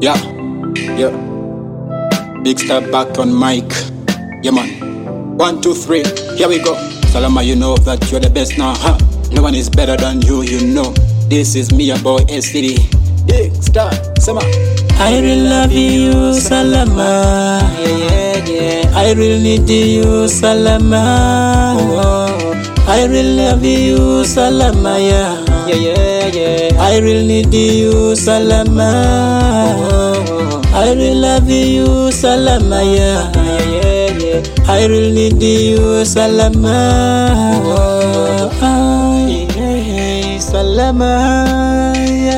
Yeah, yeah. Big step back on mic. Yeah, man. 1, 2, 3. Here we go. Salama, you know that you're the best now, huh? No one is better than you, you know. This is me, your boy, SCD. Big step, Sama. I really love you, Salama. Yeah, yeah. I really need you, Salama. Oh, I really love you, Salama. yeah, yeah, yeah. I really need you, Salama. I really love you, Salama. Yeah, yeah, yeah. I really need you, Salama. Hey, Salama.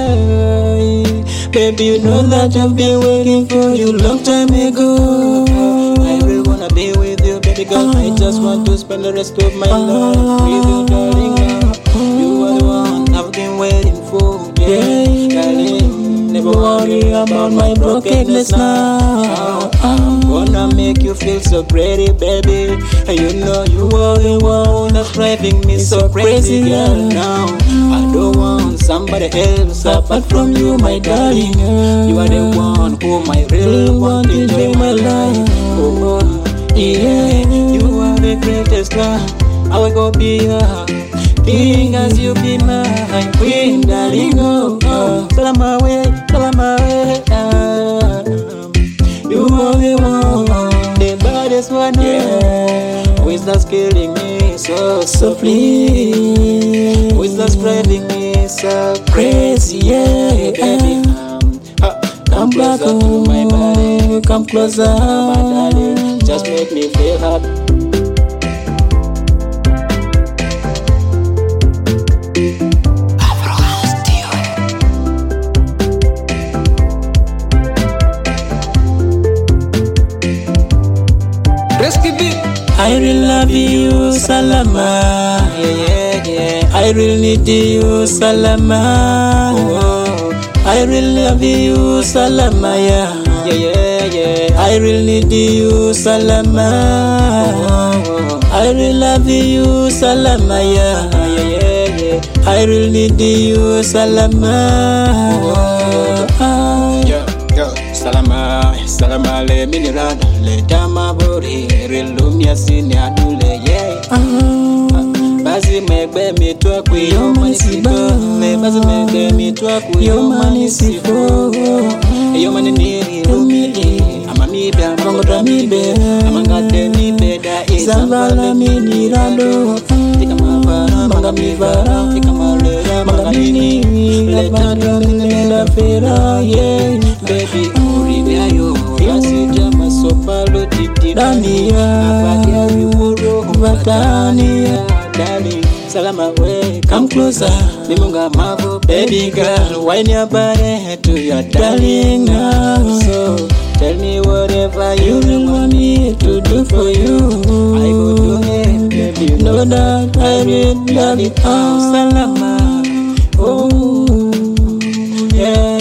Baby, you know that I've been waiting for you long time ago. I really wanna be with you, baby girl. I just want to spend the rest of my life with you, darling. You are the one I've been waiting for, yeah, darling. Never worry about my brokenness now. I'm gonna make you feel so pretty, baby. And you know you are the one that's driving me so crazy, girl. Now I don't want somebody else apart from you, my darling. You are the one whom I really want to enjoy my life. Oh, yeah, you are the greatest one. I will go be your king as you be my queen, darling. Oh, Salama way, Salama way. You are the one, the baddest one, yeah. Who is just killing me so softly? Who is just driving me so crazy? Yeah, baby. Come closer to my body, come closer, my darling. Just make me feel happy. I really love you, Salama. Yeah, yeah. I really need you, Salama. Oh, I really love you, Salama. yeah, yeah, yeah. I really need you, Salama. I really love you, Salama. Yeah, yeah, yeah. I really need you, Salama. Yeah, yeah. Salama, Salama le minirada le dama bori relumia sini adule yeah. Bazi megbe mitwa kuyoma nisifo. Bazi megbe mitwa kuyoma nisifo. Yoma nini rumili ama mibe amangotra mibe amangate mibe da Zambala minirado tika mavara manga mivara tika malera manga mini le tatu minenda fera yeah. Baby uribia yo yasija masopalo titi Dania abadia yuro Vatania darling Salama way come closer Limunga mavo baby girl wine your body to your darling now. So tell me whatever You really want me to do for you. I go do it, baby. Know that I really love you. Oh, Salama. Oh, yeah.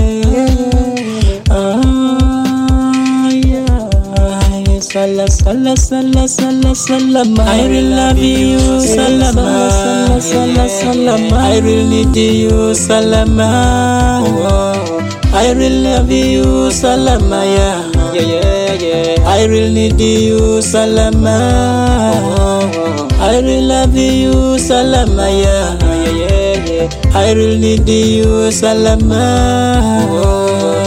Yeah. Sala, sala, sala, sala, salama. I really love you, Salama. Sala, sala, salama. I really need you, Salama. I really love you, Salama. Yeah, yeah, yeah. I really need you, Salama. I really love you, Salama. Yeah, yeah, yeah. I really need you, Salama.